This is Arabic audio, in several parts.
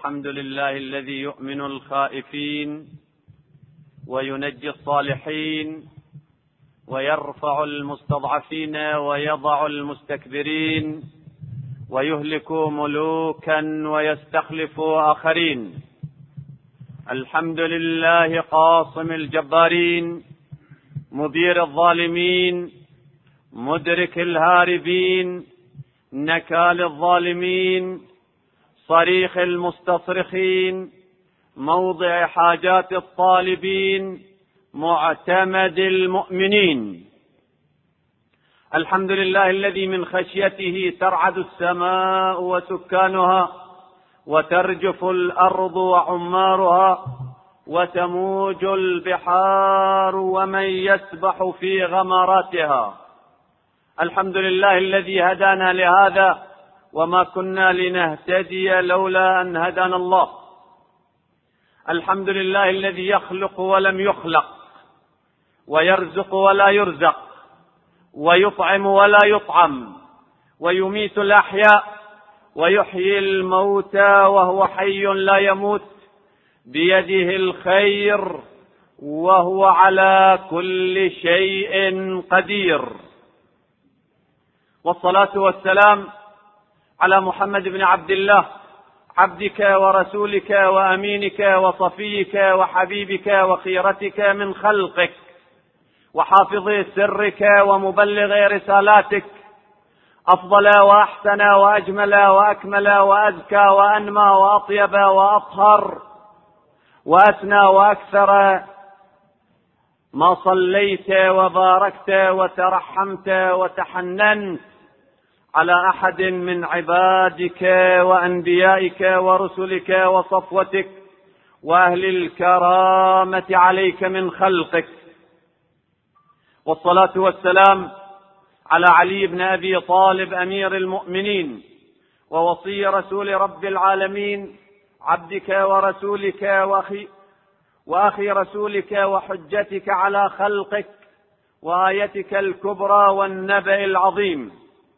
الحمد لله الذي يؤمن الخائفين وينجي الصالحين ويرفع المستضعفين ويضع المستكبرين ويهلك ملوكا ويستخلف آخرين. الحمد لله قاصم الجبارين، مدير الظالمين، مدرك الهاربين، نكال الظالمين، صريخ المستصرخين، موضع حاجات الطالبين، معتمد المؤمنين. الحمد لله الذي من خشيته ترعد السماء وسكانها، وترجف الأرض وعمارها، وتموج البحار ومن يسبح في غمراتها. الحمد لله الذي هدانا لهذا وما كنا لنهتدي لولا أن هدانا الله. الحمد لله الذي يخلق ولم يخلق، ويرزق ولا يرزق، ويطعم ولا يطعم، ويميت الأحياء ويحيي الموتى وهو حي لا يموت، بيده الخير وهو على كل شيء قدير. والصلاة والسلام على محمد بن عبد الله، عبدك ورسولك وأمينك وصفيك وحبيبك وخيرتك من خلقك، وحافظ سرك ومبلغ رسالاتك، أفضل وأحسن وأجمل وأكمل وأزكى وأنمى وأطيب وأطهر وأثنى وأكثر ما صليت وباركت وترحمت وتحننت على أحد من عبادك وأنبيائك ورسلك وصفوتك وأهل الكرامة عليك من خلقك. والصلاة والسلام على علي بن أبي طالب أمير المؤمنين ووصي رسول رب العالمين، عبدك ورسولك وأخي رسولك وحجتك على خلقك وآيتك الكبرى والنبأ العظيم.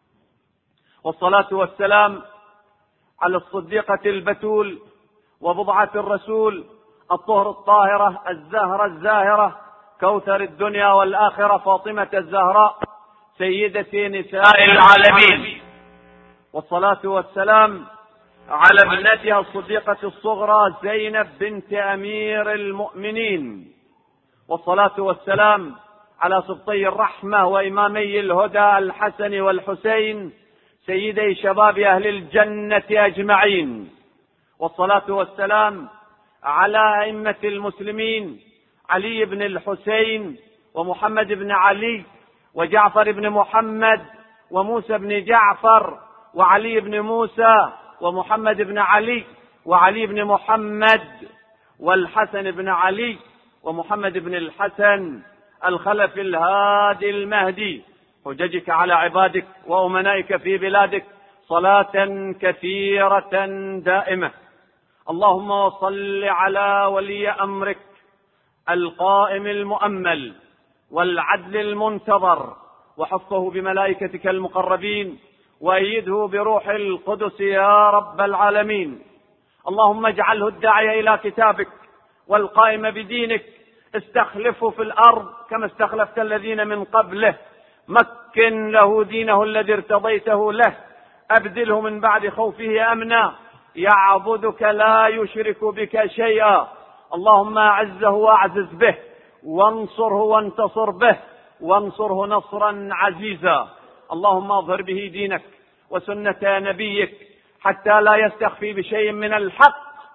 والصلاة والسلام على الصديقة البتول وبضعة الرسول، الطهر الطاهرة الزهرة الزاهرة، كوثر الدنيا والآخرة، فاطمة الزهراء سيدة نساء العالمين. والصلاة والسلام على ابنتها الصديقة الصغرى زينب بنت أمير المؤمنين. والصلاة والسلام على سبطي الرحمة وإمامي الهدى الحسن والحسين، سيدي شباب أهل الجنة أجمعين. والصلاة والسلام على أئمة المسلمين، علي بن الحسين ومحمد بن علي وجعفر بن محمد وموسى بن جعفر وعلي بن موسى ومحمد بن علي وعلي بن محمد والحسن بن علي ومحمد بن الحسن، الخلف الهادي المهدي، حججك على عبادك وأمنائك في بلادك، صلاة كثيرة دائمة. اللهم صل على ولي أمرك القائم المؤمل والعدل المنتظر، وحفظه بملائكتك المقربين، وأيده بروح القدس يا رب العالمين. اللهم اجعله الداعي إلى كتابك والقائم بدينك، استخلفه في الأرض كما استخلفت الذين من قبله، مكن له دينه الذي ارتضيته له، أبدله من بعد خوفه أمنا، يعبدك لا يشرك بك شيئا. اللهم أعزه وأعزز به، وانصره وانتصر به، وانصره نصرا عزيزا. اللهم اظهر به دينك وسنة نبيك حتى لا يستخفي بشيء من الحق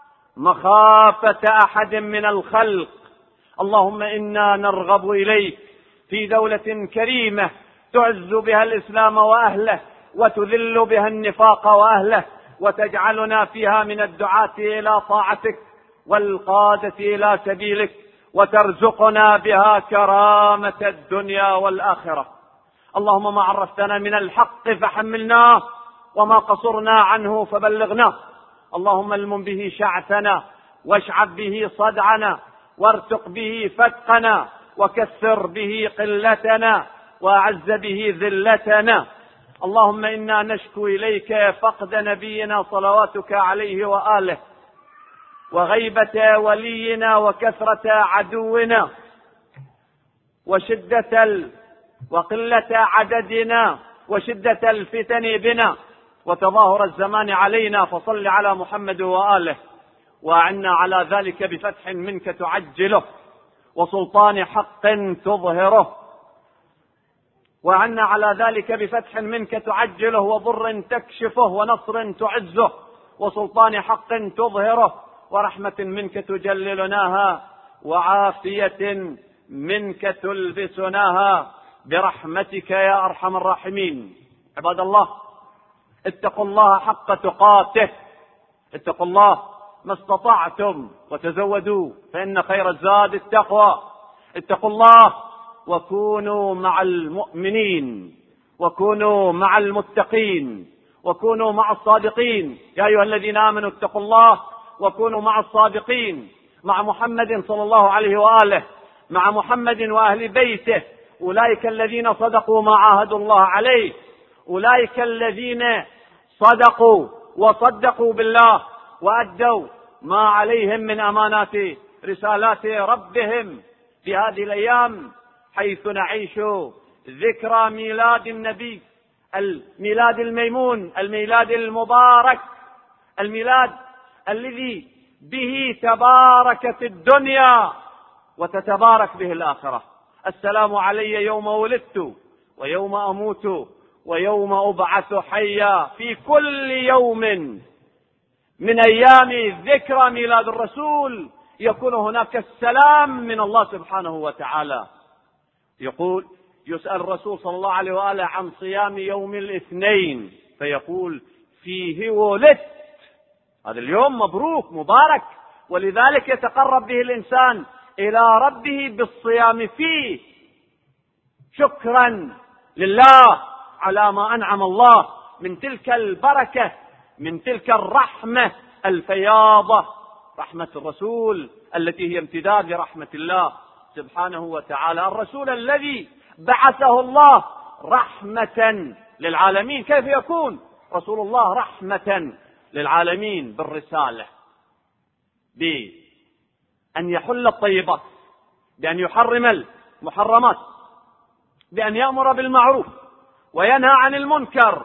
مخافة أحد من الخلق. اللهم إنا نرغب إليك في دولة كريمة تعز بها الإسلام وأهله، وتذل بها النفاق وأهله، وتجعلنا فيها من الدعاة إلى طاعتك والقادة إلى سبيلك، وترزقنا بها كرامة الدنيا والآخرة. اللهم ما عرفتنا من الحق فحملناه، وما قصرنا عنه فبلغناه. اللهم المن به شعثنا، واشعب به صدعنا، وارتق به فتقنا، وكثر به قلتنا، وأعز به ذلتنا. اللهم إنا نشكو إليك فقد نبينا صلواتك عليه وآله، وغيبة ولينا وكثرة عدونا وقلة عددنا وشدة الفتن بنا وتظاهر الزمان علينا، فصل على محمد وآله، وأعنا على ذلك بفتح منك تعجله وسلطان حق تظهره، وأعنا على ذلك بفتح منك تعجله وضر تكشفه ونصر تعزه وسلطان حق تظهره ورحمة منك تجللناها وعافية منك تلبسناها برحمتك يا أرحم الراحمين. عباد الله، اتقوا الله حق تقاته، اتقوا الله ما استطعتم وتزودوا فإن خير الزاد التقوى. اتقوا الله وكونوا مع المؤمنين وكونوا مع المتقين وكونوا مع الصادقين. يا أيها الذين آمنوا اتقوا الله وكونوا مع الصادقين، مع محمد صلى الله عليه وآله، مع محمد وأهل بيته، أولئك الذين صدقوا ما عاهدوا الله عليه، أولئك الذين صدقوا وصدقوا بالله وأدوا ما عليهم من أمانات رسالات ربهم في هذه الأيام، حيث نعيش ذكرى ميلاد النبي، الميلاد الميمون، الميلاد المبارك، الميلاد الذي به تباركت الدنيا وتتبارك به الآخرة. السلام علي يوم ولدت ويوم أموت ويوم أبعث حيا. في كل يوم من أيام ذكرى ميلاد الرسول يكون هناك السلام من الله سبحانه وتعالى. يسأل الرسول صلى الله عليه وآله عن صيام يوم الاثنين فيقول فيه ولدت، هذا اليوم مبروك مبارك، ولذلك يتقرب به الإنسان إلى ربه بالصيام فيه شكرا لله على ما أنعم الله من تلك البركة، من تلك الرحمة الفياضة، رحمة الرسول التي هي امتداد لرحمة الله سبحانه وتعالى، الرسول الذي بعثه الله رحمة للعالمين. كيف يكون رسول الله رحمة للعالمين؟ بالرسالة، بأن يحل الطيبات، بأن يحرم المحرمات، بأن يأمر بالمعروف وينهى عن المنكر،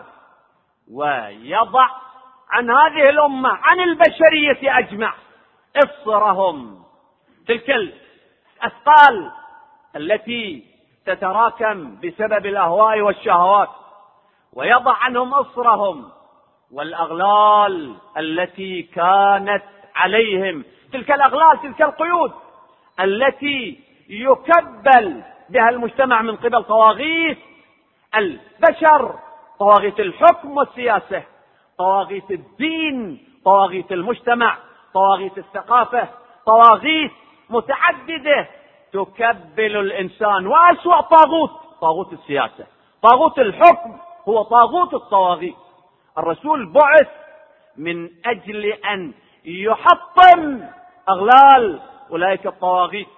ويضع عن هذه الأمة، عن البشرية أجمع، إصرهم، تلك الأثقال التي تتراكم بسبب الأهواء والشهوات، ويضع عنهم إصرهم والأغلال التي كانت عليهم، تلك الأغلال، تلك القيود التي يكبل بها المجتمع من قبل طواغيت البشر، طواغيت الحكم والسياسة، طواغيت الدين، طواغيت المجتمع، طواغيت الثقافة، طواغيت متعددة تكبل الإنسان. وأسوأ طاغوت السياسة، طاغوت الحكم، هو طاغوت الطواغيت. الرسول بعث من أجل أن يحطم أغلال أولئك الطواغيت،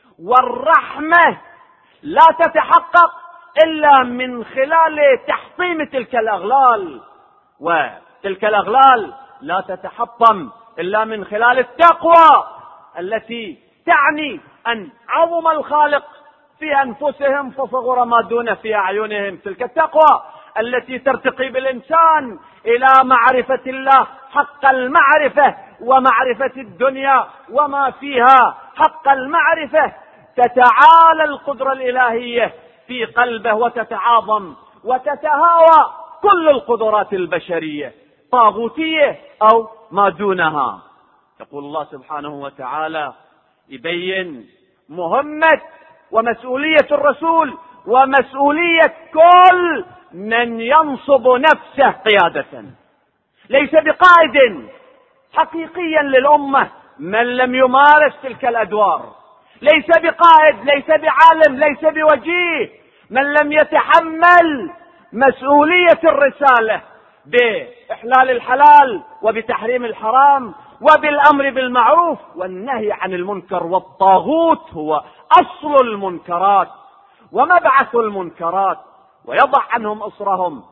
والرحمة لا تتحقق إلا من خلال تحطيم تلك الأغلال، وتلك الأغلال لا تتحطم إلا من خلال التقوى التي تعني أن عظم الخالق في أنفسهم فصغر ما دون في أعينهم، تلك التقوى التي ترتقي بالإنسان إلى معرفة الله حق المعرفة ومعرفة الدنيا وما فيها حق المعرفة، تتعالى القدرة الإلهية في قلبه وتتعاظم وتتهاوى كل القدرات البشرية، طاغوتية أو ما دونها. يقول الله سبحانه وتعالى يبين مهمة ومسؤولية الرسول ومسؤولية كل من ينصب نفسه قيادة. ليس بقائد حقيقيا للأمة من لم يمارس تلك الأدوار، ليس بقائد، ليس بعالم، ليس بوجيه من لم يتحمل مسؤولية الرسالة بإحلال الحلال وبتحريم الحرام وبالأمر بالمعروف والنهي عن المنكر. والطاغوت هو أصل المنكرات ومبعث المنكرات، ويضع عنهم إصرهم،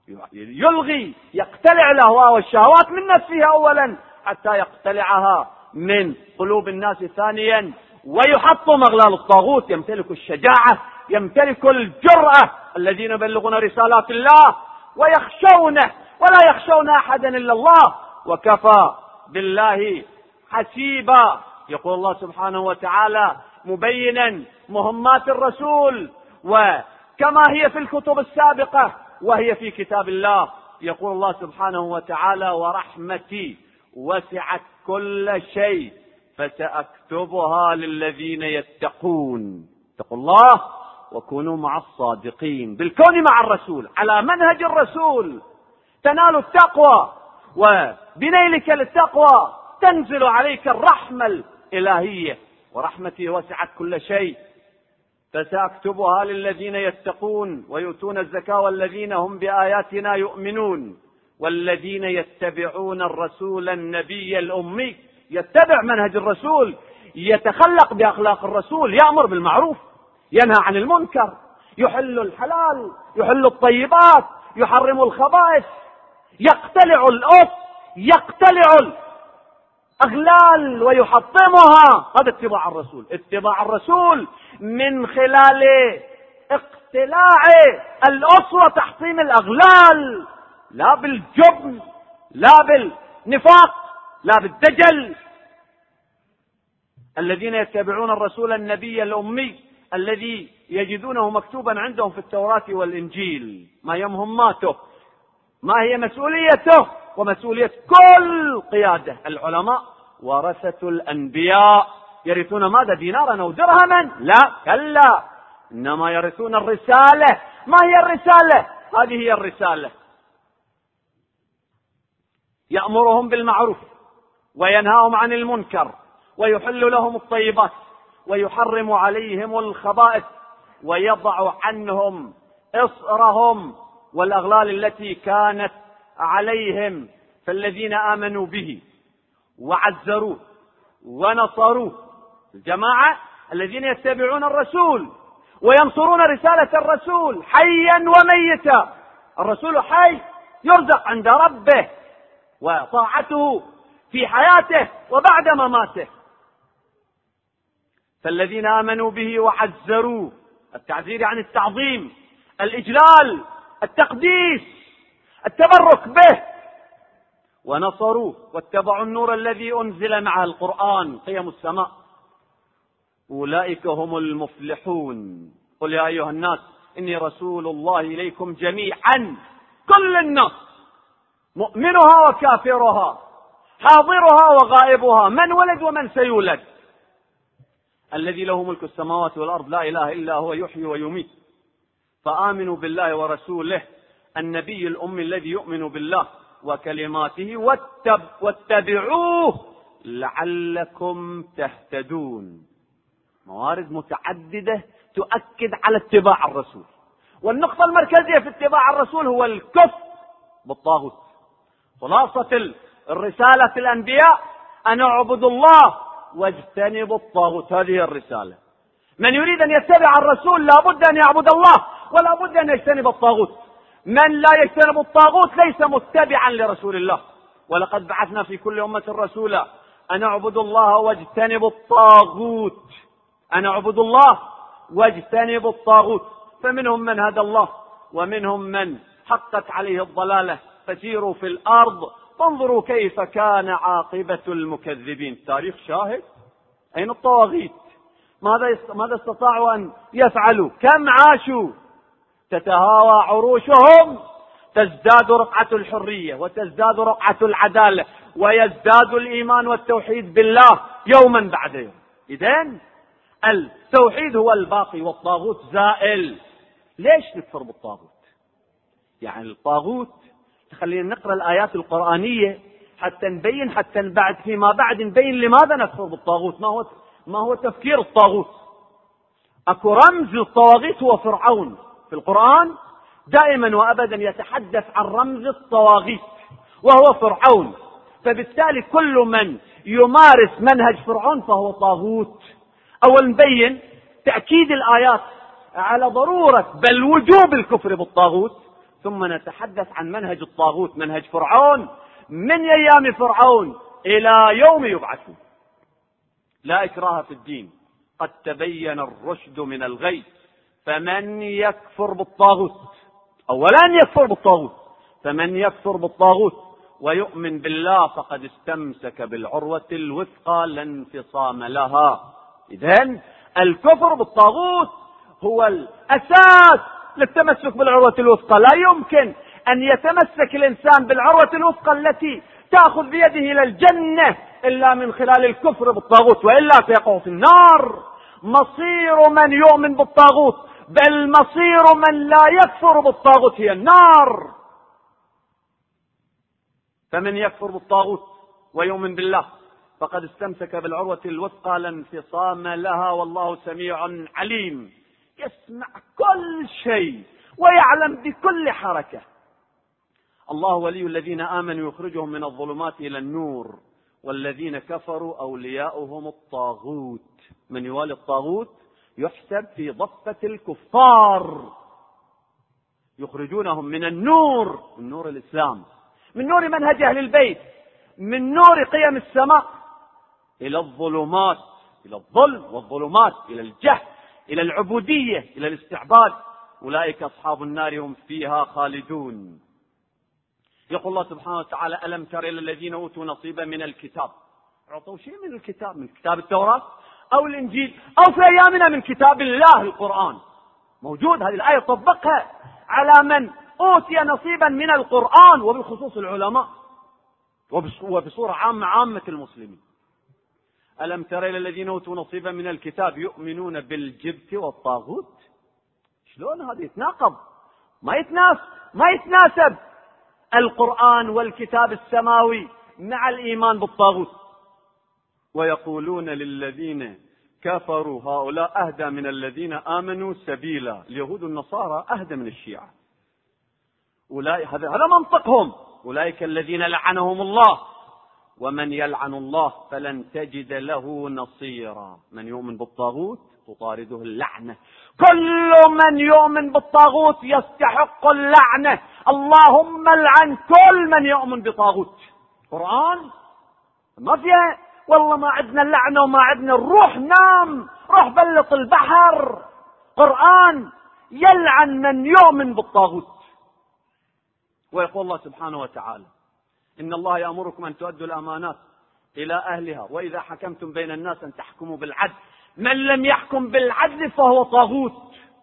يلغي، يقتلع الأهواء والشهوات من نفسها أولا حتى يقتلعها من قلوب الناس. ثانيا ويحطم أغلال الطاغوت، يمتلك الشجاعة، يمتلك الجرأة، الذين يبلغون رسالات الله ويخشونه ولا يخشون أحدا إلا الله وكفى بالله حسيبا. يقول الله سبحانه وتعالى مبينا مهمات الرسول وكما هي في الكتب السابقة وهي في كتاب الله، يقول الله سبحانه وتعالى ورحمتي وسعت كل شيء فسأكتبها للذين يتقون. اتقوا الله وكونوا مع الصادقين. بالكون مع الرسول على منهج الرسول تنال التقوى، وبنيلك للتقوى تنزل عليك الرحمة الإلهية. ورحمتي وسعت كل شيء فسأكتبها للذين يتقون ويؤتون الزكاة والذين هم بآياتنا يؤمنون والذين يتبعون الرسول النبي الأمي. يتبع منهج الرسول، يتخلق بأخلاق الرسول، يأمر بالمعروف، ينهى عن المنكر، يحل الحلال، يحل الطيبات، يحرم الخبائث، يقتلع الأس، يقتلع الأغلال ويحطمها. هذا اتباع الرسول. اتباع الرسول من خلال اقتلاع الأس وتحطيم الأغلال، لا بالجبن، لا بالنفاق، لا بالدجل. الذين يتبعون الرسول النبي الأمي الذي يجدونه مكتوبا عندهم في التوراة والإنجيل ما هي مهماته، ما هي مسؤوليته ومسؤولية كل قيادة. العلماء ورثة الأنبياء يرثون ماذا؟ دينارا أو درهما؟ لا، كلا، إنما يرثون الرسالة. ما هي الرسالة؟ هذه هي الرسالة. يأمرهم بالمعروف وينهاهم عن المنكر ويحل لهم الطيبات ويحرم عليهم الخبائث ويضع عنهم إصرهم والأغلال التي كانت عليهم. فالذين آمنوا به وعزروه ونصروه، الجماعة الذين يتبعون الرسول وينصرون رسالة الرسول حيا وميتا. الرسول حي يرزق عند ربه وطاعته في حياته وبعد مماته. فالذين آمنوا به وعزروه، التعزير عن التعظيم، الإجلال، التقديس، التبرك به، ونصروه واتبعوا النور الذي أنزل معه القرآن، قيم السماء، أولئك هم المفلحون. قل يا أيها الناس إني رسول الله إليكم جميعا، كل الناس، مؤمنها وكافرها، حاضرها وغائبها، من ولد ومن سيولد، الذي له ملك السماوات والأرض لا إله إلا هو يحيي ويميت. فآمنوا بالله ورسوله النبي الأمي الذي يؤمن بالله وكلماته واتبعوه لعلكم تهتدون. موارد متعددة تؤكد على اتباع الرسول. والنقطة المركزية في اتباع الرسول هو الكفر بالطاغوت. خلاصة الرسالة الأنبياء أن اعبدوا الله واجتنبوا الطاغوت، هذه الرسالة. من يريد أن يتبع الرسول لا بد أن يعبد الله ولا بد أن يجتنب الطاغوت. من لا يجتنب الطاغوت ليس متبعا لرسول الله. ولقد بعثنا في كل أمة رسولا أن اعبدوا الله واجتنبوا الطاغوت، أن اعبدوا الله واجتنبوا الطاغوت. فمنهم من هدى الله ومنهم من حقت عليه الضلالة. فسيروا في الأرض فانظروا كيف كان عاقبة المكذبين. تاريخ شاهد. أين الطواغيت؟ ماذا استطاعوا أن يفعلوا؟ كم عاشوا؟ تتهاوى عروشهم، تزداد رقعة الحرية وتزداد رقعة العدالة ويزداد الإيمان والتوحيد بالله يوما بعد يوم. إذن التوحيد هو الباقي والطاغوت زائل. ليش نكفر بالطاغوت؟ يعني الطاغوت، خلينا نقرأ الآيات القرآنية حتى نبين، فيما بعد نبين لماذا نكفر بالطاغوت. ما هو تفكير الطاغوت. أكو رمز الطواغيت هو فرعون في القرآن، دائما وأبدا يتحدث عن رمز الطواغيت وهو فرعون. فبالتالي كل من يمارس منهج فرعون فهو طاغوت. أول نبين تأكيد الآيات على ضرورة بل وجوب الكفر بالطاغوت، ثم نتحدث عن منهج الطاغوت، منهج فرعون من أيام فرعون إلى يوم يبعثون. لا إكراه في الدين، قد تبين الرشد من الغي. فمن يكفر بالطاغوت، أولا يكفر بالطاغوت، فمن يكفر بالطاغوت ويؤمن بالله فقد استمسك بالعروة الوثقى لا انفصام لها. إذن الكفر بالطاغوت هو الأساس للتمسك بالعروة الوثقى. لا يمكن أن يتمسك الإنسان بالعروة الوثقى التي تأخذ بيده إلى الجنة إلا من خلال الكفر بالطاغوت، وإلا سيقع في النار. مصير من يؤمن بالطاغوت بل مصير من لا يكفر بالطاغوت هي النار. فمن يكفر بالطاغوت ويؤمن بالله فقد استمسك بالعروة الوثقى لا انفصام لها، والله سميع عليم، يسمع كل شيء ويعلم بكل حركة. الله ولي الذين آمنوا يخرجهم من الظلمات إلى النور، والذين كفروا أولياؤهم الطاغوت. من يوالي الطاغوت يحسب في ضفة الكفار، يخرجونهم من النور، من نور الإسلام، من نور منهج أهل البيت، من نور قيم السماء، إلى الظلمات، إلى الظلم والظلمات، إلى الجهل، إلى العبودية، إلى الاستعباد. أولئك أصحاب النار هم فيها خالدون. يقول الله سبحانه وتعالى: ألم تر إلى الذين أوتوا نصيبا من الكتاب، أعطوا شيء من الكتاب، من كتاب التوراة أو الإنجيل أو في أيامنا من كتاب الله القرآن. موجود، هذه الآية طبقها على من أوتي نصيبا من القرآن، وبالخصوص العلماء، وبصورة عامة المسلمين. ألم تر إلى الذين أوتوا نصيبا من الكتاب يؤمنون بالجبت والطاغوت. شلون هذا يتناقض؟ ما يتناسب القرآن والكتاب السماوي مع الإيمان بالطاغوت. ويقولون للذين كفروا هؤلاء أهدى من الذين آمنوا سبيلا. اليهود والنصارى أهدى من الشيعة. هذا منطقهم. أولئك الذين لعنهم الله، ومن يلعن الله فلن تجد له نصيرا. من يؤمن بالطاغوت تطارده اللعنة. كل من يؤمن بالطاغوت يستحق اللعنة. اللهم لعن كل من يؤمن بطاغوت. قرآن ما فيها والله ما عندنا اللعنة وما عندنا الروح، نام روح بلط البحر. قرآن يلعن من يؤمن بالطاغوت. ويقول الله سبحانه وتعالى: إن الله يأمركم أن تؤدوا الأمانات إلى أهلها وإذا حكمتم بين الناس أن تحكموا بالعدل. من لم يحكم بالعدل فهو طاغوت.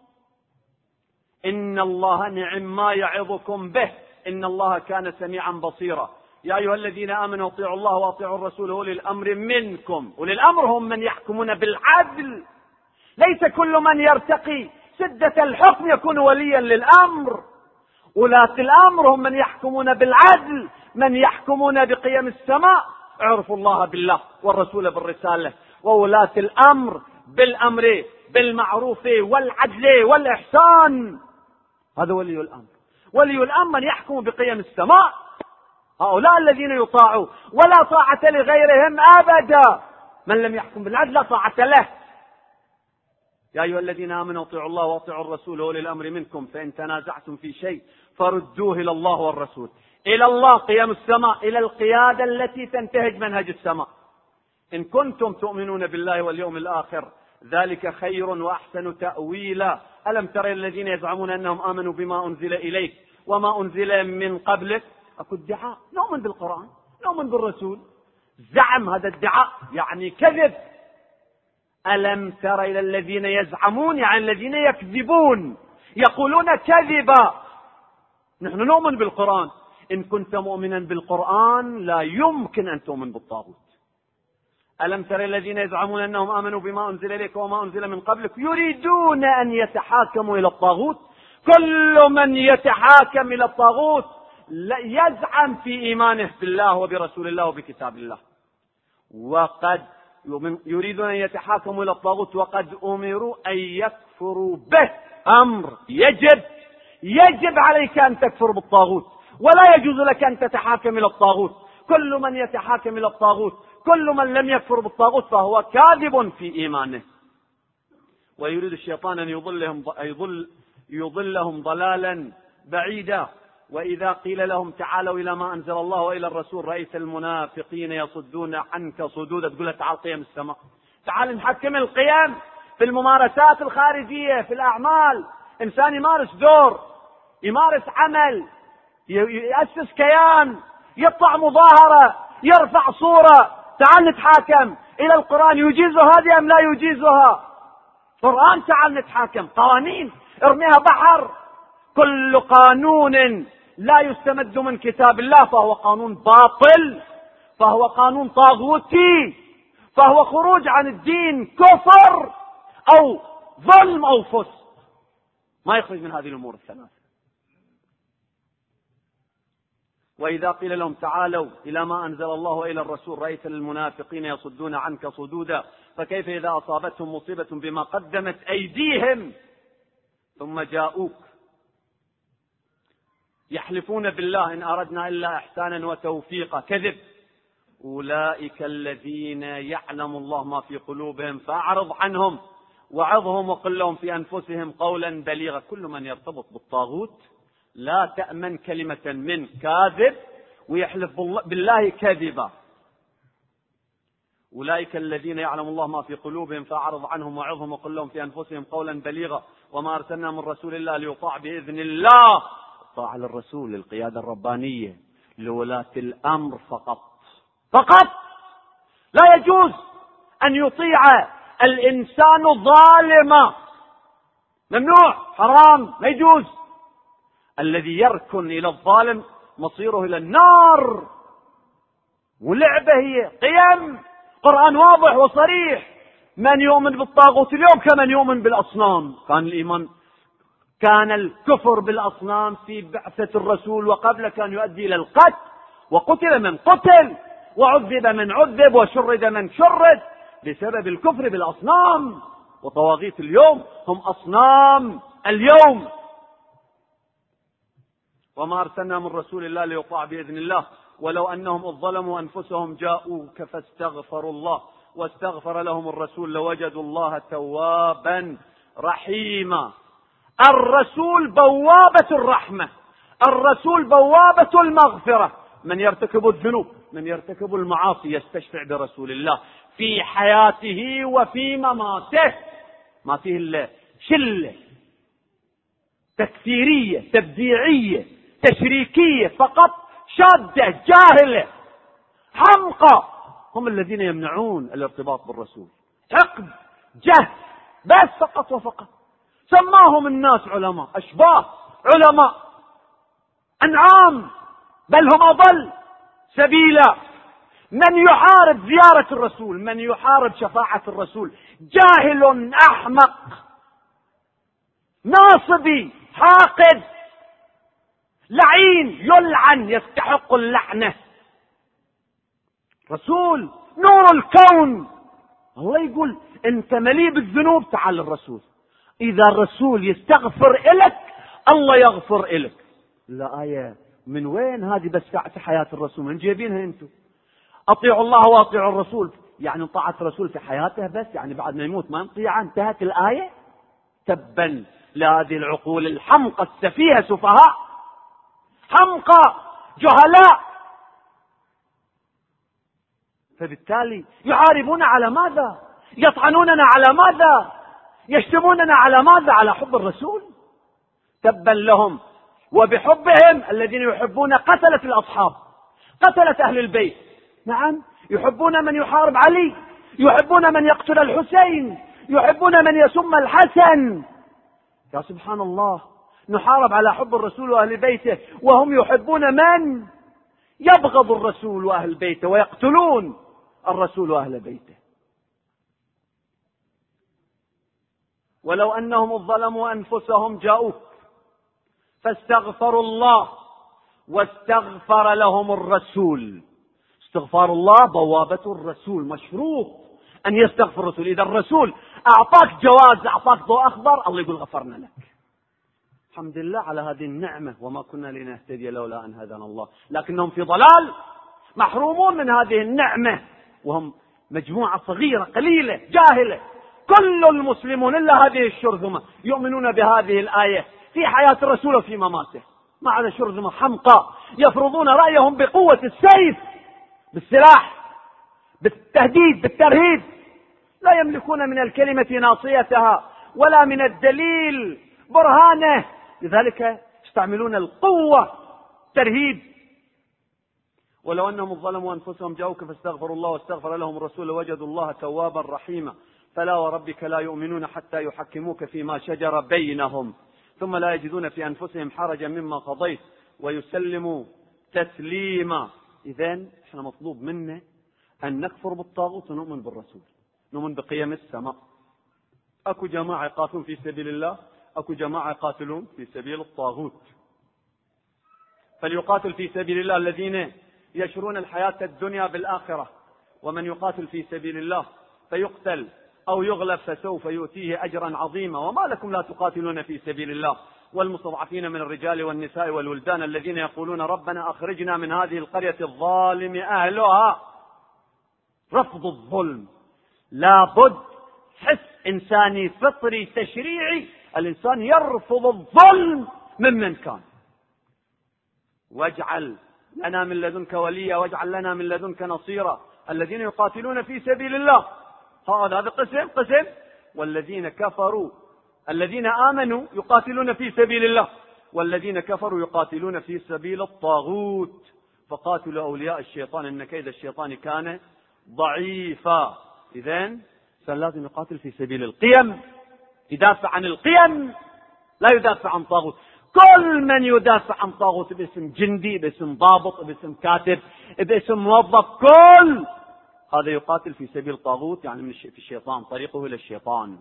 إن الله نعم ما يعظكم به إن الله كان سميعا بصيرا. يا أيها الذين آمنوا اطيعوا الله واطيعوا الرسول أولي الأمر منكم. أولي الأمر هم من يحكمون بالعدل. ليس كل من يرتقي سدة الحكم يكون وليا للأمر. ولاة الأمر هم من يحكمون بالعدل، من يحكمون بقيم السماء. اعرفوا الله بالله والرسول بالرسالة، وولاة الأمر بالأمر بالمعروف والعدل والإحسان. هذا ولي الأمر. ولي الأمر من يحكم بقيم السماء. هؤلاء الذين يطاعوا ولا طاعة لغيرهم أبدا. من لم يحكم بالعدل لا طاعة له. يا أيها الذين آمنوا اطيعوا الله واطيعوا الرسول وأولي الأمر منكم فإن تنازعتم في شيء فردوه إلى الله والرسول. إلى الله قيم السماء، إلى القيادة التي تنتهج منهج السماء. إن كنتم تؤمنون بالله واليوم الآخر ذلك خير وأحسن تأويلا. ألم تر الذين يزعمون أنهم آمنوا بما أنزل إليك وما أنزل من قبلك. أكو ادعاء نؤمن بالقرآن نؤمن بالرسول. زعم، هذا ادعاء يعني كذب. ألم تر إلى الذين يزعمون يعني الذين يكذبون، يقولون كذبا. نحن نؤمن بالقرآن. إن كنت مؤمنا بالقرآن لا يمكن أن تؤمن بالطاغوت. ألم تر الذين يزعمون أنهم آمنوا بما أنزل إليك وما أنزل من قبلك يريدون أن يتحاكموا إلى الطاغوت. كل من يتحاكم إلى الطاغوت يزعم في إيمانه بالله وبرسول الله وبكتاب الله. وقد يريدون أن يتحاكموا إلى الطاغوت وقد أمروا أن يكفروا به. أمر يجب عليك أن تكفر بالطاغوت، ولا يجوز لك أن تتحاكم إلى الطاغوت. كل من يتحاكم إلى الطاغوت، كل من لم يكفر بالطاغوت فهو كاذب في إيمانه. ويريد الشيطان أن يضلهم ضلالا بعيدا. وإذا قيل لهم تعالوا إلى ما أنزل الله وإلى الرسول رأيت المنافقين يصدون عنك صدودا. تقول له تعال قيم السماء، تعال نحكم القيم في الممارسات الخارجية، في الأعمال. إنسان يمارس دور، يمارس عمل، يأسس كيان، يطلع مظاهرة، يرفع صورة، تعال نتحاكم إلى القرآن، يجيزه هذه أم لا يجيزها؟ قرآن تعال نتحاكم. قوانين ارميها بحر. كل قانون لا يستمد من كتاب الله فهو قانون باطل، فهو قانون طاغوتي، فهو خروج عن الدين، كفر أو ظلم أو فسق، ما يخرج من هذه الأمور الثلاثة. وإذا قيل لهم تعالوا إلى ما أنزل الله وإلى الرسول رأيت المنافقين يصدون عنك صدودا فكيف إذا أصابتهم مصيبة بما قدمت أيديهم ثم جاءوك يحلفون بالله إن أردنا إلا إحسانا وتوفيقا. كذب. أولئك الذين يعلم الله ما في قلوبهم فأعرض عنهم وعظهم وقل لهم في أنفسهم قولا بليغا. كل من يرتبط بالطاغوت لا تأمن كلمة من كاذب ويحلف بالله كذبا. أولئك الذين يعلم الله ما في قلوبهم فأعرض عنهم وعظهم وقل لهم في أنفسهم قولا بليغا. وما أرسلنا من رسول الله ليطاع بإذن الله. الطاعة للرسول، للقيادة الربانية، لولاة الأمر فقط. لا يجوز أن يطيع الإنسان ظالما، ممنوع، حرام، لا يجوز. الذي يركن إلى الظالم مصيره إلى النار. ولعبة هي قيم. قرآن واضح وصريح. من يؤمن بالطاغوت اليوم كمن يؤمن بالأصنام. كان الكفر بالأصنام في بعثة الرسول وقبل كان يؤدي إلى القتل، وقتل من قتل، وعذب من عذب، وشرد من شرد بسبب الكفر بالأصنام. وطواغيت اليوم هم أصنام اليوم. وما أرسلنا من رسول الله ليطاع بإذن الله ولو أنهم إذ ظلموا أنفسهم جاءوك فاستغفروا الله واستغفر لهم الرسول لوجدوا الله توابا رحيما. الرسول بوابة الرحمة، الرسول بوابة المغفرة. من يرتكب الذنوب، من يرتكب المعاصي يستشفع برسول الله في حياته وفي مماته. ما فيه إلا شلة تكفيرية تبديعية تشريكية فقط، شادة جاهلة حمقى، هم الذين يمنعون الارتباط بالرسول. حقد، جهل، بس فقط وفقط. سماهم الناس علماء، أشباه علماء، أنعام، بل هم أضل سبيلا. من يحارب زيارة الرسول، من يحارب شفاعة الرسول، جاهل أحمق ناصبي حاقد لعين، يلعن، يستحق اللعنة. رسول نور الكون. الله يقول انت مليء بالذنوب تعال الرسول. اذا الرسول يستغفر إلك الله يغفر إلك. لا آية من وين هذه؟ بس في حياة الرسول من جايبينها انتم؟ اطيعوا الله واطيعوا الرسول، يعني طاعة الرسول في حياته بس، يعني بعد ما يموت ما نطيعه، انتهت الآية. تبا لهذه العقول الحمقى السفيهة، سفهاء حمقى جهلاء. فبالتالي يعاربون على ماذا؟ يطعنوننا على ماذا؟ يشتموننا على ماذا؟ على حب الرسول. تبا لهم وبحبهم الذين يحبون قتلة الأصحاب، قتلة أهل البيت. نعم، يحبون من يحارب علي، يحبون من يقتل الحسين، يحبون من يسم الحسن. يا سبحان الله، نحارب على حب الرسول وأهل بيته وهم يحبون من يبغض الرسول وأهل بيته ويقتلون الرسول وأهل بيته. ولو أنهم ظلموا أنفسهم جاءوك فاستغفروا الله واستغفر لهم الرسول. استغفار الله بوابة الرسول، مشروط أن يستغفر الرسول. إذا الرسول أعطاك جواز، أعطاك ضوء أخضر، الله يقول غفرنا لك. الحمد لله على هذه النعمة، وما كنا لنهتدي لولا أن هدانا الله. لكنهم في ضلال، محرومون من هذه النعمة، وهم مجموعة صغيرة قليلة جاهلة. كل المسلمون إلا هذه الشرذمة يؤمنون بهذه الآية في حياة الرسول وفي مماته. ما عدا شرذمة حمقى يفرضون رأيهم بقوة السيف، بالسلاح، بالتهديد، بالترهيب. لا يملكون من الكلمة ناصيتها ولا من الدليل برهانه، لذلك يستعملون القوة ترهيب. ولو أنهم ظلموا أنفسهم جاءوك فاستغفروا الله واستغفر لهم الرسول وجدوا الله توابا رحيما فلا وربك لا يؤمنون حتى يحكموك فيما شجر بينهم ثم لا يجدون في أنفسهم حرجا مما قضيت ويسلموا تسليما. إذن احنا مطلوب منا أن نكفر بالطاغوت ونؤمن بالرسول، نؤمن بقيم السماء. أكو جماعة يقاتلون في سبيل الله، أكو جماعة يقاتلون في سبيل الطاغوت. فليقاتل في سبيل الله الذين يشرون الحياة الدنيا بالآخرة، ومن يقاتل في سبيل الله فيقتل أو يغلب فسوف يؤتيه أجرا عظيما. وما لكم لا تقاتلون في سبيل الله والمستضعفين من الرجال والنساء والولدان الذين يقولون ربنا أخرجنا من هذه القرية الظالم أهلها. رفض الظلم لابد حس إنساني فطري تشريعي، الإنسان يرفض الظلم ممن كان. واجعل لنا من لدنك وليا واجعل لنا من لدنك نصيرا. الذين يقاتلون في سبيل الله هذا قسم، والذين كفروا الذين آمنوا يقاتلون في سبيل الله والذين كفروا يقاتلون في سبيل الطاغوت فقاتلوا أولياء الشيطان إن كيد الشيطان كان ضعيفا. إذن لازم يقاتل في سبيل القيم، يدافع عن القيم لا يدافع عن طاغوت. كل من يدافع عن طاغوت باسم جندي، باسم ضابط، باسم كاتب، باسم موظف، كل هذا يقاتل في سبيل طاغوت، يعني في الشيطان، طريقه إلى الشيطان.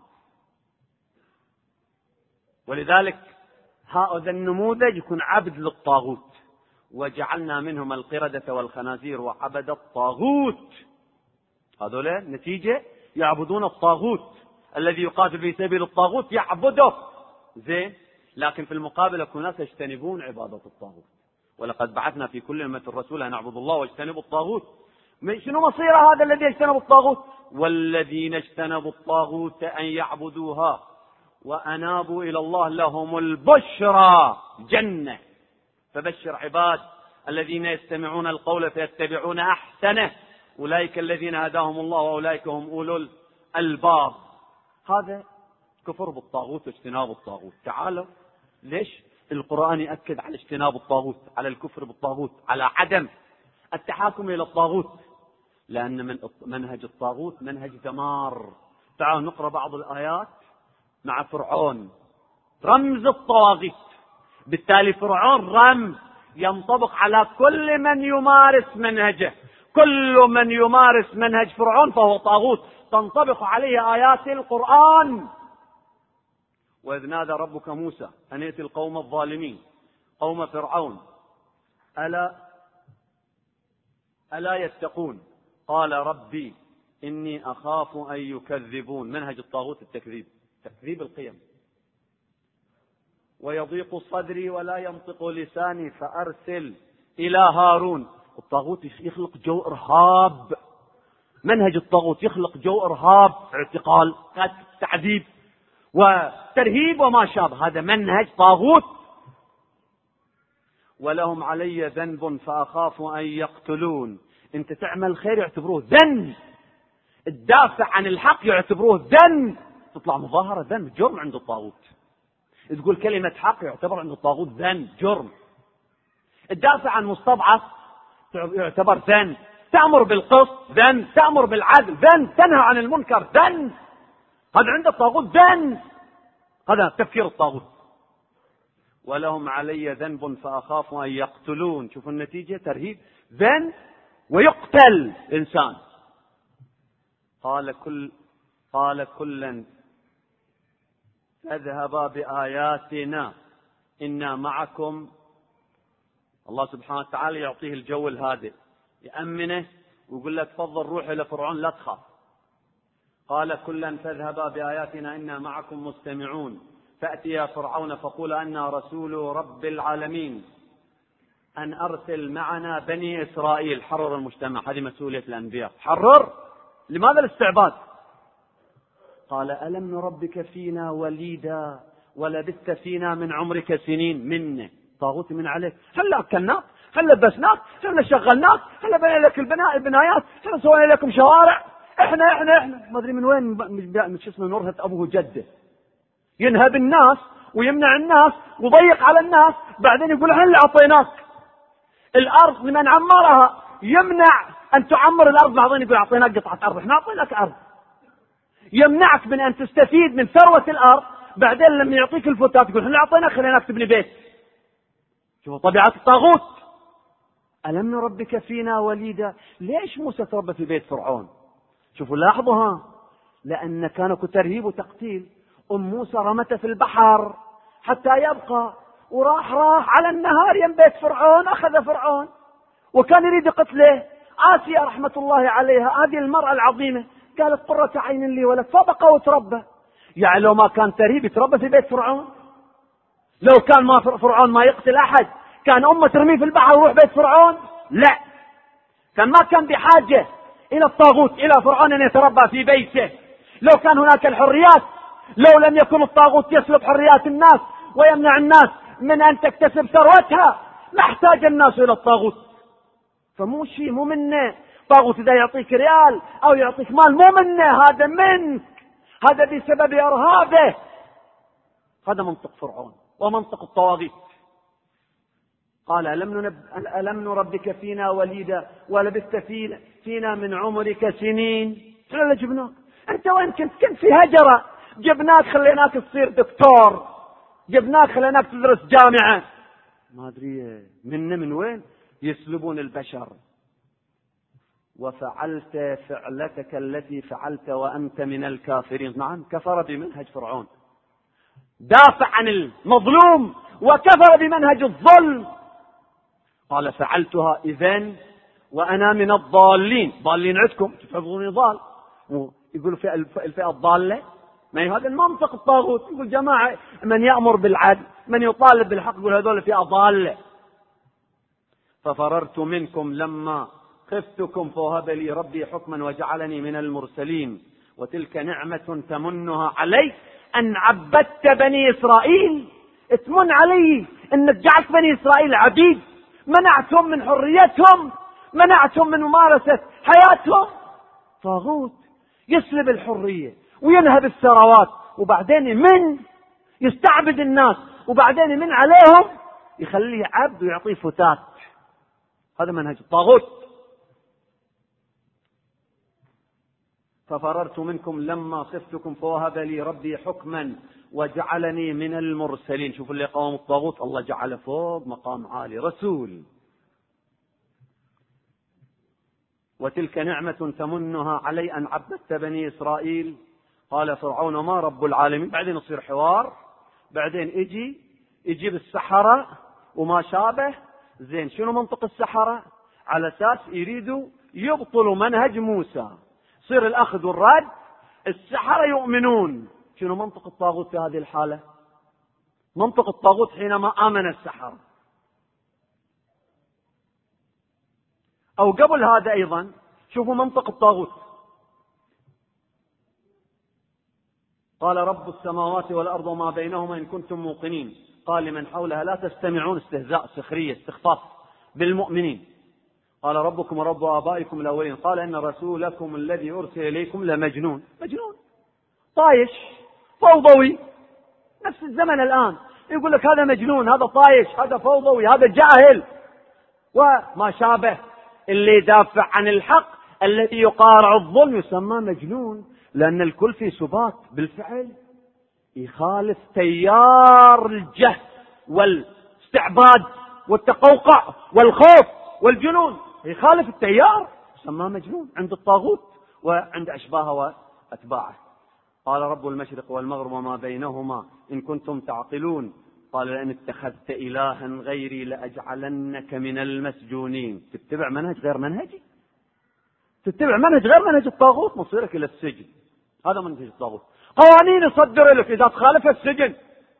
ولذلك هذا النموذج يكون عبد للطاغوت. وجعلنا منهم القردة والخنازير وعبد الطاغوت. هذول نتيجة يعبدون الطاغوت. الذي يقاتل في سبيل الطاغوت يعبده زين، لكن في المقابل يكون ناس يجتنبون عبادة الطاغوت. ولقد بعثنا في كل أمة الرسول أن اعبدوا الله واجتنبوا الطاغوت. شنو مصير هذا الذي يجتنب الطاغوت؟ والذين اجتنبوا الطاغوت أن يعبدوها وأنابوا إلى الله لهم البشرى جنة. فبشر عباد الذين يستمعون القول فيتبعون أحسنه أولئك الذين هداهم الله وأولئك هم أولو الألباب. هذا كفر بالطاغوت واجتناب الطاغوت. تعالوا ليش القرآن يأكد على اجتناب الطاغوت، على الكفر بالطاغوت، على عدم التحاكم إلى الطاغوت؟ لأن منهج الطاغوت منهج دمار. تعالوا نقرأ بعض الآيات مع فرعون، رمز الطواغيت. بالتالي فرعون رمز ينطبق على كل من يمارس منهجه. كل من يمارس منهج فرعون فهو طاغوت، تنطبق عليه آيات القرآن. وإذ نادى ربك موسى أن ائت القوم الظالمين قوم فرعون ألا يتقون قال ربي إني أخاف أن يكذبون. منهج الطاغوت التكذيب، تكذيب القيم. ويضيق صدري ولا ينطق لساني فأرسل إلى هارون. الطاغوت يخلق جو إرهاب. منهج الطاغوت يخلق جو إرهاب، اعتقال، تعذيب وترهيب وما شابه. هذا منهج طاغوت. ولهم علي ذنب فأخاف أن يقتلون. انت تعمل خير يعتبروه ذنب، الدافع عن الحق يعتبروه ذنب. تطلع مظاهرة ذنب، جرم عند الطاغوت. تقول كلمة حق يعتبر عند الطاغوت ذنب، جرم. الدافع عن مستضعف يعتبر ذنب. تأمر بالقسط ذنب، تأمر بالعدل ذنب، تنهى عن المنكر ذنب. هذا عند الطاغوت ذنب. هذا تفكير الطاغوت. ولهم علي ذنب فأخاف أن يقتلون. شوفوا النتيجة، ترهيب، ذنب ويقتل إنسان. قال كلا فاذهبا بآياتنا إنا معكم. الله سبحانه وتعالى يعطيه الجو الهادئ، يأمنه ويقول له تفضل روح إلى فرعون لا تخاف. قال كلا فاذهبا بآياتنا إنا معكم مستمعون فأتيا فرعون فقول أنا رسول رب العالمين أن أرسل معنا بني إسرائيل. حرر المجتمع، هذه مسؤولية الأنبياء. حرر. لماذا الاستعباد؟ قال ألم نربك فينا وليدا ولبثت فينا من عمرك سنين. منه طاغوت من عليك. هل أكلناك، هل لبسناك، هل شغلناك، هل بنينا لك البنايات، هل سوينا لكم شوارع. احنا ما ادري من وين مش اسمه نورهة ابوه جده، ينهب الناس ويمنع الناس ويضيق على الناس، بعدين يقول احنا اللي اعطيناك الارض لمن عمرها، يمنع ان تعمر الارض، بعدين يقول اعطيناك قطعه ارض، احنا اعطيناك ارض، يمنعك من ان تستفيد من ثروه الارض، بعدين لما يعطيك الفتات يقول احنا اعطيناك خليناك تبني بيت. شوفوا طبيعه الطاغوت. الم نربك فينا وليدا. ليش موسى تربى في بيت فرعون؟ شوفوا لاحظوا لان كان ترهيب وتقتيل. موسى رمته في البحر حتى يبقى، وراح على النهار يم بيت فرعون، اخذ فرعون وكان يريد قتله. آسيا رحمة الله عليها هذه المرأة العظيمة قالت قرة عين لي ولك، فبقى وتربى. يعني لو ما كان ترهيب يتربى في بيت فرعون؟ لو كان ما فرعون ما يقتل احد كان امه ترميه في البحر ويروح بيت فرعون؟ لا، فما كان بحاجة الى الطاغوت الى فرعون ان يتربى في بيته. لو كان هناك الحريات، لو لم يكن الطاغوت يسلب حريات الناس ويمنع الناس من ان تكتسب ثروتها ما احتاج الناس الى الطاغوت. فمو شيء، مو منه طاغوت اذا يعطيك ريال او يعطيك مال، مو منه، هذا منك، هذا بسبب ارهابه. هذا منطق فرعون ومنطق الطواغيت. قال ألم نربك فينا وليدا ولبثت فينا من عمرك سنين. قال جبناك، انت وين كنت في هجرة، جبناك خليناك تصير دكتور، جبناك خليناك تدرس جامعة، ما ادري من وين يسلبون البشر. وفعلت فعلتك التي فعلت وأنت من الكافرين. نعم، كفر بمنهج فرعون، دافع عن المظلوم وكفر بمنهج الظلم. قال فعلتها إذن وأنا من الضالين. ضالين عندكم تحفظوني ضال، يقولوا في الفئة الضالة، ما هذا المنطق الطاغوت. يقول جماعة من يأمر بالعدل من يطالب بالحق يقول هذول فئة ضالة. ففررت منكم لما خفتكم فوهب لي ربي حكما وجعلني من المرسلين وتلك نعمة تمنها علي أن عبدت بني إسرائيل. تمن علي أنك جعلت بني إسرائيل عبيد، منعتهم من حريتهم، منعتهم من ممارسة حياتهم. طاغوت يسلب الحرية وينهب الثروات، وبعدين من يستعبد الناس، وبعدين من عليهم يخليه عبد ويعطيه فتات. هذا منهج الطاغوت. ففررت منكم لما خفتكم فوهب لي ربي حكما وجعلني من المرسلين. شوفوا اللي قام الطاغوت الله جعله فوق مقام عالي، رسول. وتلك نعمة تمنها علي أن عبدت بني إسرائيل. قال فرعون ما رب العالمين. بعدين يصير حوار، بعدين يجيب السحرة وما شابه. زين، شنو منطق السحرة؟ على أساس يريدوا يبطلوا منهج موسى، يصير الأخذ والرد. السحرة يؤمنون. شنو منطق الطاغوت في هذه الحالة؟ منطق الطاغوت حينما آمن السحرة، أو قبل هذا أيضا. شوفوا منطق الطاغوت. قال رب السماوات والأرض وما بينهما إن كنتم موقنين. قال لمن حولها لا تستمعون. استهزاء، سخرية، استخفاف بالمؤمنين. قال ربكم ورب آبائكم الأولين. قال إن رسولكم الذي أرسل إليكم لمجنون. مجنون، طايش، فوضوي. نفس الزمن الآن يقول لك هذا مجنون، هذا طايش، هذا فوضوي، هذا جاهل وما شابه. اللي يدافع عن الحق الذي يقارع الظلم يسمى مجنون، لأن الكل في سبات بالفعل. يخالف تيار الجهل والاستعباد والتقوقع والخوف والجنون، يخالف التيار يسمى مجنون عند الطاغوت وعند أشباهه وأتباعه. قال رب المشرق والمغرب وما بينهما إن كنتم تعقلون. قال لئن اتخذت إلها غيري لأجعلنك من المسجونين. تتبع منهج غير منهجي، تتبع منهج غير منهج الطاغوت، مصيرك إلى السجن. هذا منهج الطاغوت. قوانين يصدر لك، إذا تخالف السجن،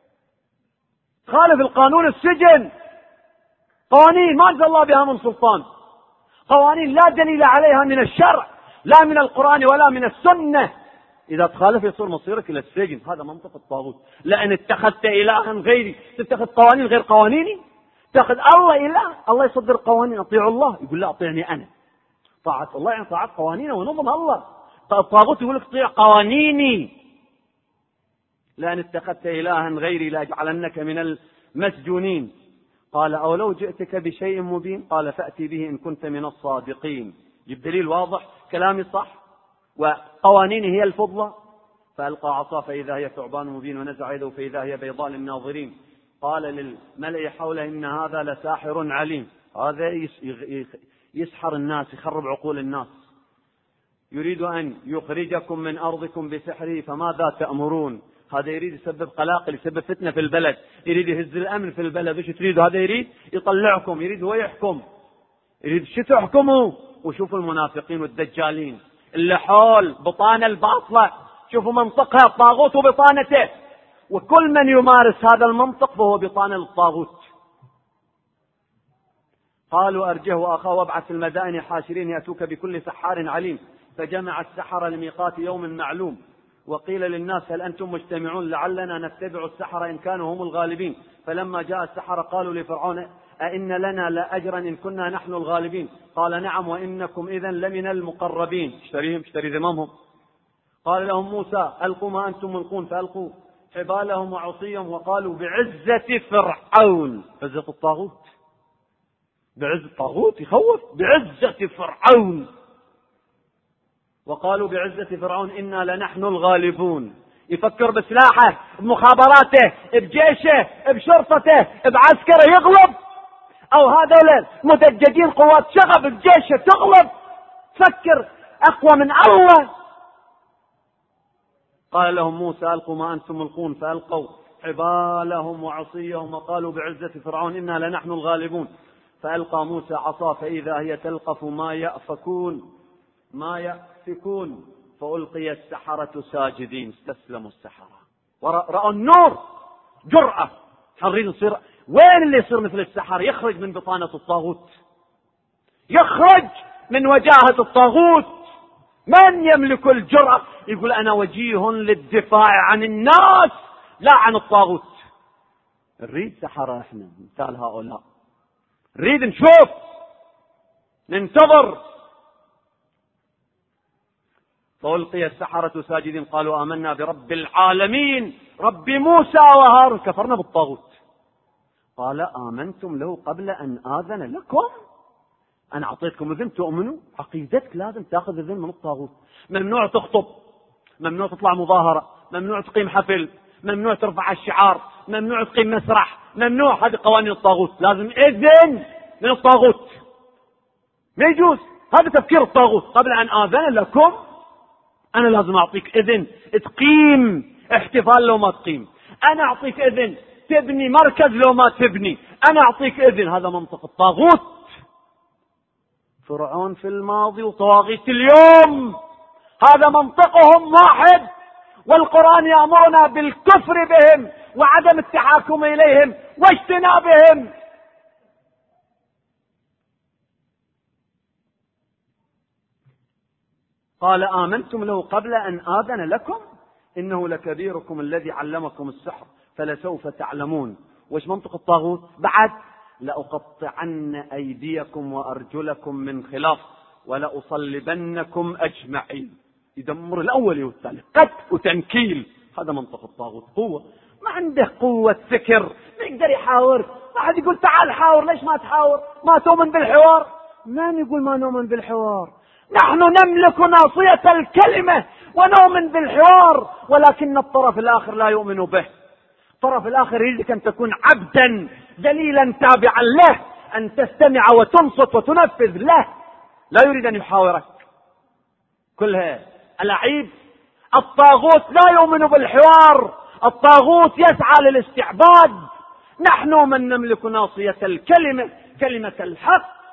خالف القانون السجن. قوانين ما أنزل الله بها من سلطان، قوانين لا دليل عليها من الشرع، لا من القرآن ولا من السنة. إذا تخالف يصير مصيرك إلى السجن. هذا منطق الطاغوت. لأن اتخذت إلها غيري، تتخذ قوانين غير قوانيني، تأخذ الله إله. الله يصدر قوانين، أطيع الله، يقول لا أطيعني أنا. طاعة الله يعني طاعة قوانينه ونظم الله. الطاغوت يقول لك طيع قوانيني، لأن اتخذت إلها غيري لأجعلنك من المسجونين. قال أولو جئتك بشيء مبين قال فأتي به إن كنت من الصادقين. جيب دليل واضح كلامي صح وقوانيني هي الفضلة. فألقى عصا فإذا هي ثعبان مبين ونزع يده فإذا هي بيضاء للناظرين. قال للملأ حوله إن هذا لساحر عليم. هذا يسحر الناس، يخرب عقول الناس، يريد أن يخرجكم من أرضكم بسحره فماذا تأمرون. هذا يريد يسبب قلاقل، يسبب فتنة في البلد، يريد يهز الأمن في البلد. وش تريدوا؟ هذا يريد يطلعكم، يريد هو يحكم، يريد شو تحكموا. وشوفوا المنافقين والدجالين اللي حول بطانة الباطلة، شوفوا منطقها الطاغوت وبطانته، وكل من يمارس هذا المنطق فهو بطانة للطاغوت. قالوا أرجه وأخاه وابعث في المدائن حاشرين يأتوك بكل سحار عليم. فجمع السحرة لميقات يوم معلوم. وقيل للناس هل أنتم مجتمعون لعلنا نتبع السحرة إن كانوا هم الغالبين. فلما جاء السحرة قالوا لفرعون أئن لنا لأجرا إن كنا نحن الغالبين. قال نعم وإنكم إذن لمن المقربين. اشتري ذمامهم. قال لهم موسى ألقوا ما أنتم ملقون فألقوا حبالهم وعصيهم وقالوا بعزة فرعون. عزة الطاغوت، بعزة الطاغوت يخوف، بعزة فرعون. وقالوا بعزة فرعون إنا لنحن الغالبون. يفكر بسلاحه، بمخابراته، بجيشه، بشرطته، بعسكره يغلب، أو هذول مدججين قوات شغب بجيشه تغلب. فكر أقوى من الله. قال لهم موسى ألقوا ما أنتم ملقون فألقوا حبالهم وعصيهم وقالوا بعزة فرعون إنا لنحن الغالبون. فألقى موسى عصا فإذا هي تلقف ما يأفكون فألقي السحرة ساجدين. استسلموا السحرة ورأوا النور. جرأة، حرين نصير. وين اللي يصير مثل السحر؟ يخرج من بطانة الطاغوت، يخرج من وجاهة الطاغوت. من يملك الجرأة يقول أنا وجيه للدفاع عن الناس لا عن الطاغوت؟ نريد سحرة احنا مثال هؤلاء، نريد نشوف، ننتظر. فألقي السحرة ساجدين قالوا آمنا برب العالمين رب موسى وهارون. كفرنا بالطاغوت. قال آمنتم له قبل أن آذن لكم. أنا أعطيتكم إذن تؤمنوا. عقيدتك لازم تأخذ إذن من الطاغوت. ممنوع تخطب، ممنوع تطلع مظاهرة، ممنوع تقيم حفل، ممنوع ترفع الشعار، ممنوع تقيم مسرح، ممنوع. هذه قوانين الطاغوت، لازم إذن من الطاغوت، ما يجوز. هذا تفكير الطاغوت. قبل أن آذن لكم أنا لازم أعطيك إذن تقيم احتفال لو ما تقيم، أنا أعطيك إذن تبني مركز لو ما تبني، أنا أعطيك إذن. هذا منطق الطاغوت. فرعون في الماضي وطواغيت اليوم هذا منطقهم واحد. والقرآن يأمرنا بالكفر بهم وعدم التحاكم إليهم واجتنابهم. قال آمنتم له قبل أن آذن لكم إنه لكبيركم الذي علمكم السحر فلسوف تعلمون. وش منطق الطاغوت بعد؟ لأقطعن أيديكم وأرجلكم من خلاف ولأصلبنكم أجمعين. يدمر الأول والثاني، قتل وتنكيل. هذا منطق الطاغوت. قوة، ما عنده قوة فكر، ما يقدر يحاور. ما حد يقول تعال حاور. ليش ما تحاور؟ ما تؤمن بالحوار؟ من يقول ما نؤمن بالحوار؟ نحن نملك ناصية الكلمة ونؤمن بالحوار، ولكن الطرف الآخر لا يؤمن به. الطرف الآخر يريدك أن تكون عبدا ذليلا تابعا له، أن تستمع وتنصت وتنفذ له، لا يريد أن يحاورك. كلها ألاعيب. الطاغوت لا يؤمن بالحوار، الطاغوت يسعى للاستعباد. نحن من نملك ناصية الكلمة، كلمة الحق.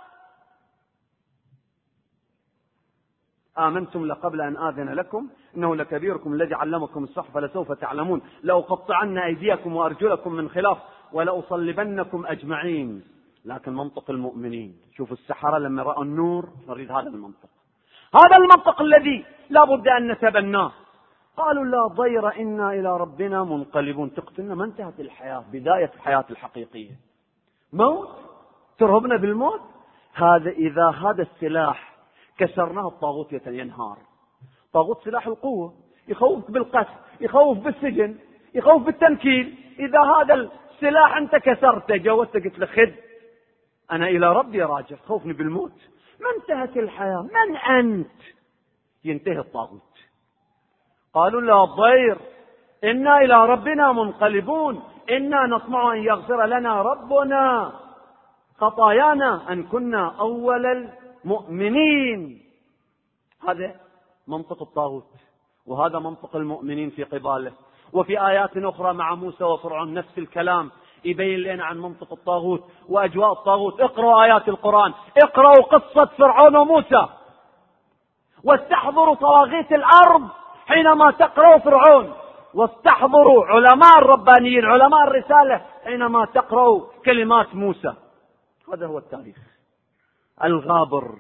آمنتم لقبل أن آذن لكم إنه لكبيركم الذي علمكم السحر فلسوف تعلمون لأقطعن أيديكم وأرجلكم من خلاف ولأصلبنكم أجمعين. لكن منطق المؤمنين، شوفوا السحرة لما رأوا النور، نريد هذا المنطق. هذا المنطق الذي لا بد أن نتبناه. قالوا لا ضير إنا إلى ربنا منقلبون. تقتلنا، ما انتهت الحياة، بداية الحياة الحقيقية موت، ترهبنا بالموت. هذا إذا هذا السلاح كسرناه الطاغوت ينهار. طاغوت سلاح القوة، يخوف بالقتل، يخوف بالسجن، يخوف بالتنكيل. إذا هذا السلاح أنت كسرته، جاوزت قلت له خذ، أنا إلى ربي راجع، خوفني بالموت، ما انتهت الحياة، من أنت؟ ينتهي الطاغوت. قالوا لا ضير، إنا إلى ربنا منقلبون، إنا نطمع أن يغفر لنا ربنا خطايانا أن كنا أول المؤمنين. هذا منطق الطاغوت، وهذا منطق المؤمنين في قباله. وفي آيات أخرى مع موسى وفرعون نفس الكلام يبين لنا عن منطق الطاغوت وأجواء الطاغوت. اقرأوا آيات القرآن، اقرأوا قصة فرعون وموسى، واستحضروا طواغيت الأرض حينما تقرأوا فرعون، واستحضروا علماء الربانيين علماء الرسالة حينما تقرأوا كلمات موسى. هذا هو التاريخ الغابر،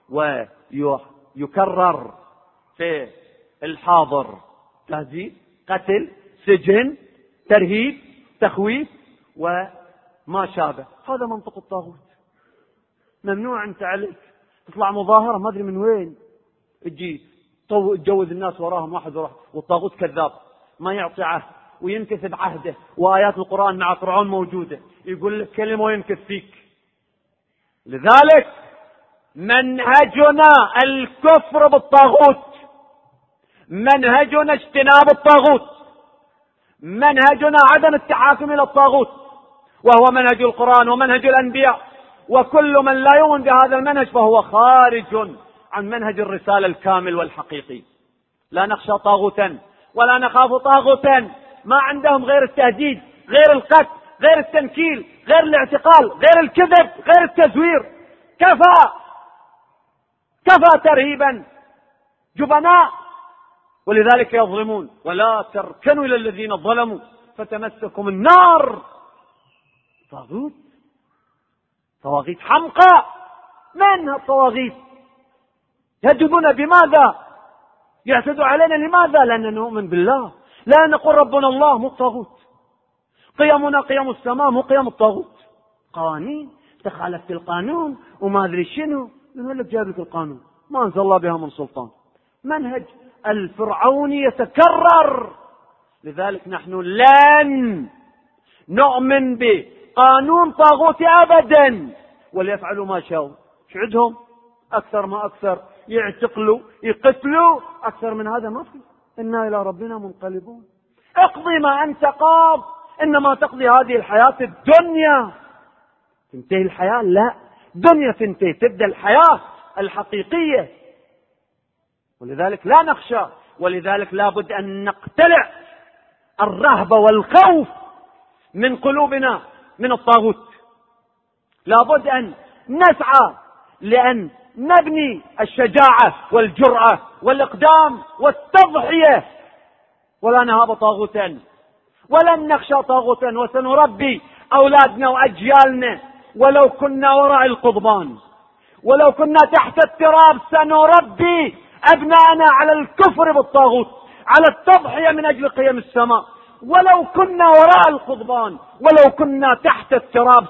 ويكرر في الحاضر: تهذيب، قتل، سجن، ترهيب، تخويف، وما شابه. هذا منطق الطاغوت. ممنوع أنت عليك تطلع مظاهرة ما أدري من وين، تجي تجوز الناس وراهم واحد وراهم، والطاغوت كذاب ما يعطي عهد وينكث بعهده. وآيات القرآن مع فرعون موجودة، يقول لك كلمة وينكث فيك. لذلك منهجنا الكفر بالطاغوت، منهجنا اجتناب الطاغوت، منهجنا عدم التحاكم إلى الطاغوت، وهو منهج القرآن ومنهج الأنبياء. وكل من لا يؤمن بهذا المنهج فهو خارج عن منهج الرسالة الكامل والحقيقي. لا نخشى طاغوتا ولا نخاف طاغوتا، ما عندهم غير التهديد، غير القتل، غير التنكيل، غير الاعتقال، غير الكذب، غير التزوير. كفى ترهيبا جبناء، ولذلك يظلمون. ولا تركنوا إلى الذين ظلموا فتمسكم النار. طاغوت، طواغيت حمقى. من الطواغيت؟ يهددون بماذا؟ يعتدوا علينا لماذا؟ لأننا نؤمن بالله، لا نقول ربنا الله، مو طاغوت. قيمنا قيم السماء، مو قيم الطاغوت. قوانين تخالفت القانون وما أدري شنو، من هو اللي جاب لك القانون؟ ما أنزل الله بها من سلطان. منهج الفرعوني يتكرر. لذلك نحن لن نؤمن بقانون طاغوتي أبدا، وليفعلوا ما شاءوا. شعدهم أكثر ما أكثر، يعتقلوا يقتلوا، أكثر من هذا ما في. إنا إلى ربنا منقلبون. اقضي ما أنت قاض، إنما تقضي هذه الحياة الدنيا. تنتهي الحياة؟ لا، دنيا تنتهي، تبدأ الحياة الحقيقية. ولذلك لا نخشى، ولذلك لابد أن نقتلع الرهبة والخوف من قلوبنا من الطاغوت. لابد أن نسعى لأن نبني الشجاعة والجرأة والإقدام والتضحية، ولا نهاب طاغوتا ولن نخشى طاغوتا، وسنربي أولادنا وأجيالنا ولو كنا وراء القضبان، ولو كنا تحت التراب سنربي أبناءنا على الكفر بالطاغوت، على التضحية من أجل قيم السماء. ولو كنا وراء القضبان، ولو كنا تحت التراب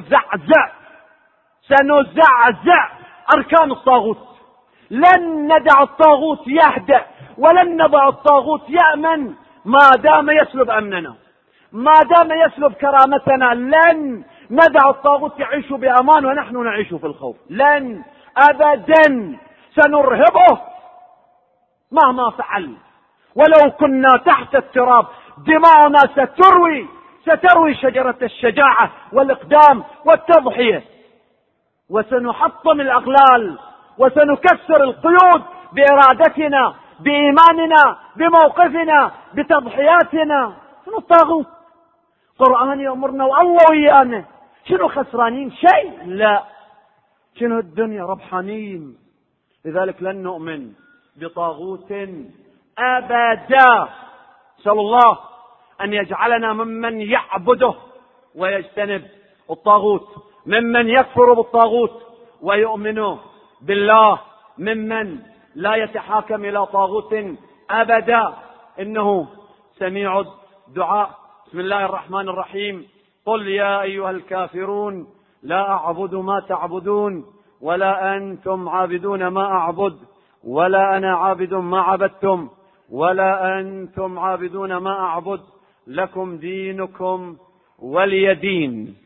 سنزعزع أركان الطاغوت. لن ندع الطاغوت يهدأ، ولن نضع الطاغوت يأمن ما دام يسلب أمننا، ما دام يسلب كرامتنا. لن ندع الطاغوت يعيش بأمان ونحن نعيش في الخوف، لن أبدا. سنرهبه مهما فعل. ولو كنا تحت التراب دماؤنا ستروي شجرة الشجاعة والإقدام والتضحية، وسنحطم الأغلال وسنكسر القيود بإرادتنا، بإيماننا، بموقفنا، بتضحياتنا. شنو الطاغوت؟ قرآن يأمرنا والله ويانا. شنو خسرانين؟ شيء؟ لا. شنو الدنيا؟ ربحانين. لذلك لن نؤمن بطاغوت أبدا. نسأل الله أن يجعلنا ممن يعبده ويجتنب الطاغوت، ممن يكفر بالطاغوت ويؤمن بالله، ممن لا يتحاكم إلى طاغوت أبدا. إنه سميع الدعاء. بسم الله الرحمن الرحيم. قل يا أيها الكافرون لا أعبد ما تعبدون ولا أنتم عابدون ما أعبد ولا أنا عابد ما عبدتم ولا أنتم عابدون ما أعبد، لكم دينكم ولي دين.